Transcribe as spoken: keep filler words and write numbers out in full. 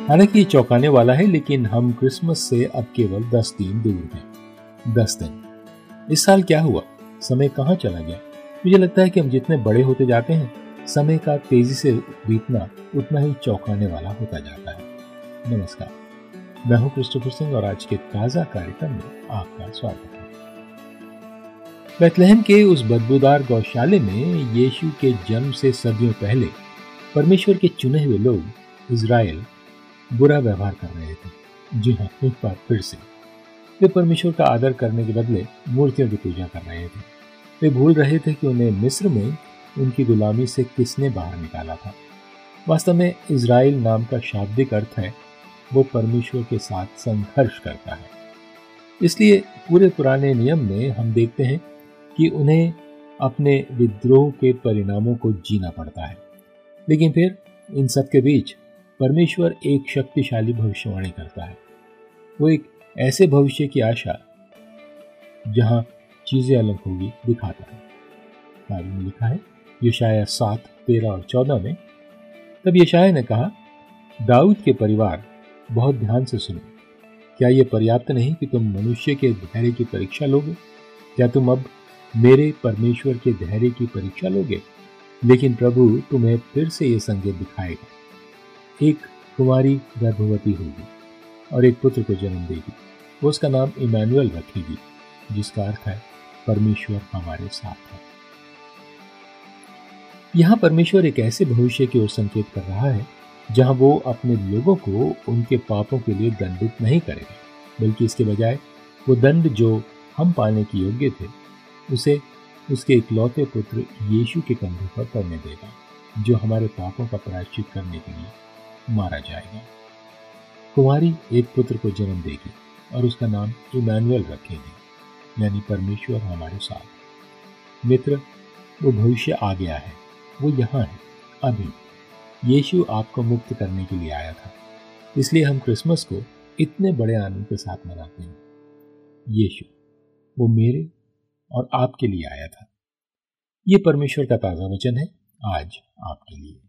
हालांकि ये चौंकाने वाला है, लेकिन हम क्रिसमस से अब केवल दस दिन दूर हैं। दस दिन। इस साल क्या हुआ? समय कहाँ चला गया? मुझे लगता है कि हम जितने बड़े होते जाते हैं, समय का तेजी से बीतना उतना ही चौंकाने वाला होता जाता है। नमस्कार, मैं हूं क्रिस्टोफर सिंह और आज के ताजा कार्यक्रम में आपका स्वागत है। बेथलेहम के उस बदबूदार गौशाले में यीशु के जन्म से सदियों पहले परमेश्वर के चुने हुए लोग इजराइल बुरा व्यवहार कर रहे थे। जी हाँ, एक बार फिर से वे परमेश्वर का आदर करने के बदले मूर्तियों की पूजा कर रहे थे। वे भूल रहे थे कि उन्हें मिस्र में उनकी गुलामी से किसने बाहर निकाला था। वास्तव में इजराइल नाम का शाब्दिक अर्थ है वो परमेश्वर के साथ संघर्ष करता है। इसलिए पूरे पुराने नियम में हम देखते हैं कि उन्हें अपने विद्रोह के परिणामों को जीना पड़ता है। लेकिन फिर इन सब के बीच परमेश्वर एक शक्तिशाली भविष्यवाणी करता है। वो एक ऐसे भविष्य की आशा जहां चीजें अलग होगी दिखाता है। बाइबल में लिखा है यशायाह सात तेरह और चौदह में, तब यशायाह ने कहा, दाऊद के परिवार बहुत ध्यान से सुनो। क्या यह पर्याप्त नहीं कि तुम मनुष्य के धैर्य की परीक्षा लोगे? क्या तुम अब मेरे परमेश्वर के धैर्य की परीक्षा लोगे? लेकिन प्रभु तुम्हें फिर से ये संकेत दिखाएगा। एक कुमारी गर्भवती होगी और एक पुत्र को जन्म देगी। वो उसका नाम इमैनुअल रखेगी, जिसका अर्थ है परमेश्वर हमारे साथ है। यहाँ परमेश्वर एक ऐसे भविष्य की ओर संकेत कर रहा है जहाँ वो अपने लोगों को उनके पापों के लिए दंडित नहीं करेगा, बल्कि इसके बजाय वो दंड जो हम पाने के योग्य थे उसे उसके इकलौते पुत्र यीशु के कंधों पर पड़ने देगा, जो हमारे पापों का प्रायश्चित करने के लिए मारा जाएगा। कुमारी एक पुत्र को जन्म देगी और उसका नाम इमैनुअल रखेगी, यानी परमेश्वर हमारे साथ। मित्र, वो भविष्य आ गया है, वो यहाँ है अभी। यीशु आपको मुक्त करने के लिए आया था, इसलिए हम क्रिसमस को इतने बड़े आनंद के साथ मनाते हैं। यीशु वो मेरे और आपके लिए आया था। ये परमेश्वर का ताजा वचन है आज आपके लिए।